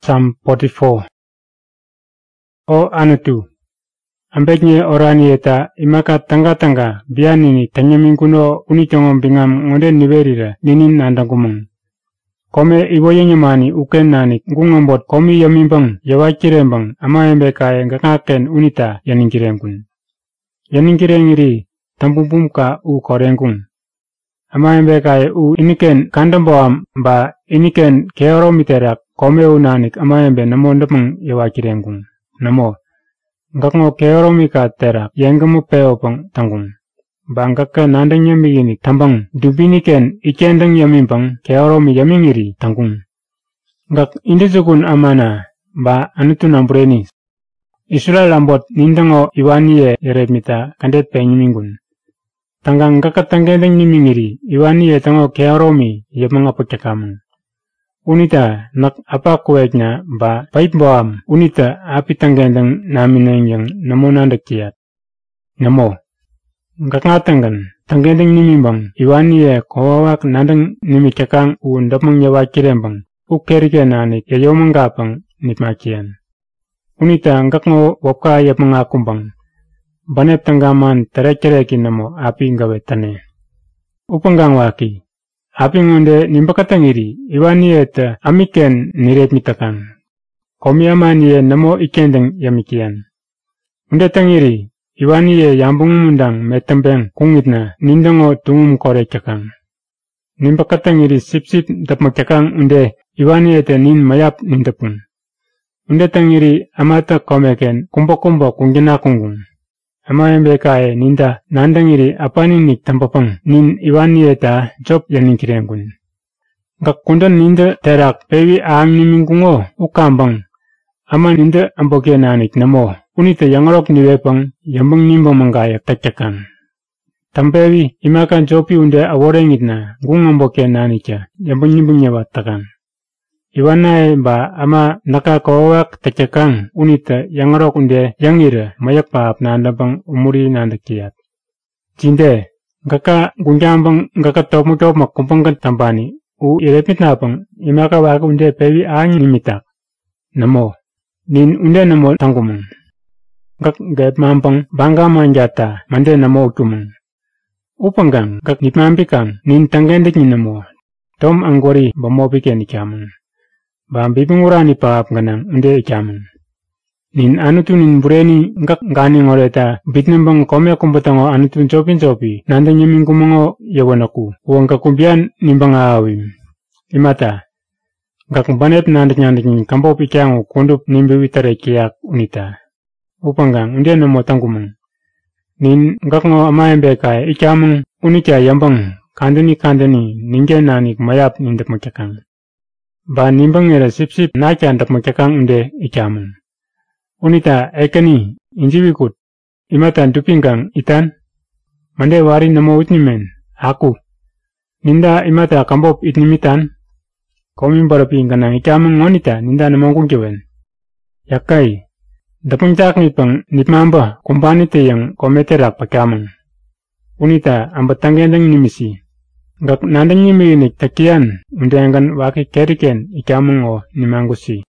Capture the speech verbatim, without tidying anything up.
Psalm forty-four. O Anutu, ambeknya orani eta imaka tangga-tangga bianini tanyamin kuno unichongon bingam ngonde niverira ninin nandangumung. Kome iboye nyamani uken nani ngungambot komi yamimbang yawachirembang ama embe kaya ngakaken unita yaningkirengkun. Yaningkirengiri tampumpum ka u korengkun. Ama embe kaya u iniken kandamboam ba iniken keoro miterak kome u nanik ama embe namo ndapang yawachirengkun. Namo ngakngo keoro mika terak yengamu peopang tangkun. Bangkaka nandang yamigini tambang dubiniken ikendang yamimbang keoro mi yamingiri tangkun. Ngak indizukun amana ba anutu nambureni. Isura lambot nindango iwaniye yeremita kandet penyimingun. Tanggang ngaka tangendang yamingiri iwaniye tango keoro mi yamangapakakamun. Unita nak apa kueknya ba pait boam unita api tangendang namineng yang namo nandak kiat. Namo ngak ngatanggan tangendang nimimbang iwaniye kowawak nandang nimikakang uundapang yawakirembang ukerike nanik yayomanggapang nitmakian. Unita ngak ngo wapka yapangakumbang banep tanggaman terek-terekin namo api ngawetane. Upanggang waki api ngonde nimbakatangiri iwani eta amiken niret mitakan. Komi amani namo ikendeng yamikian. Unde tangiri iwani ye yambung mundang metembeng kungitna nindango tungum korek cakang. Nimbakatangiri sip-sip dapmakakang unde iwani eta nin mayap nindapun. Unde tangiri amata komeken kumbo-kumbo kungjana kunggung. Ama embe kae ninda nandangiri apani nik tampapang nin iwani eta job yaningkirengkun. Ngak kundan ninda terak pewi aang nimingungo ukambang. Ama ninda amboke nanik namo unita yangarok niwepang yambang nimbang manggaya takyakan. Tampewi imakan jopi unde aworengitna gung amboke nanikya yambang nimbang nyawatakan. Iwanae ba ama nakakawak takyakan unita yangarok unde yangira mayak paap nandabang umuri nandakiat. Jinde, ngaka gunjambang ngaka top-top makumpangkan tambani, u irepit napang imaka wak unde pewi aang nimitak. Namo, nin unde namo tangkumang. Ngak gait mampang bangga manjata mande namo utumang. Upanggang ngak nitmampikang nin tanggendik ni namo. Tom anggori bamopiken ikamang. Bambi pengurani paap ganang unde ikamang. Nin anutu nin bureni ngak ngani ngoreta bitnembang kome kumbatango anutu jopi-jopi nanda nyamin kumango yawanaku uang kakumbian nimbang awim. Imata ngak banep nanda nyandik kampo pikiango kundup nimbi witare kiak unita. Upanggang unde namo tangkumang. Nin ngak ngo amaembe kaya ikamang unika yambang kandani-kandani ningge nanik mayap nindak makakang. Ba nimbang era sip-sip nakya andak makakang unde ikamang. Unita ekani injiwikut imatan dupinggang itan mande wari namo utnimen aku ninda imata kambop itnimitan komin barapi ganang ikamang ngonita ninda namo kungkewen yakai dapung cak nipang nipmamba kumpanite yang kometerak pakamang unita ambatangendang nimisi ngak nandang niminik takian undangan waki keriken ikamang o nimanggusi.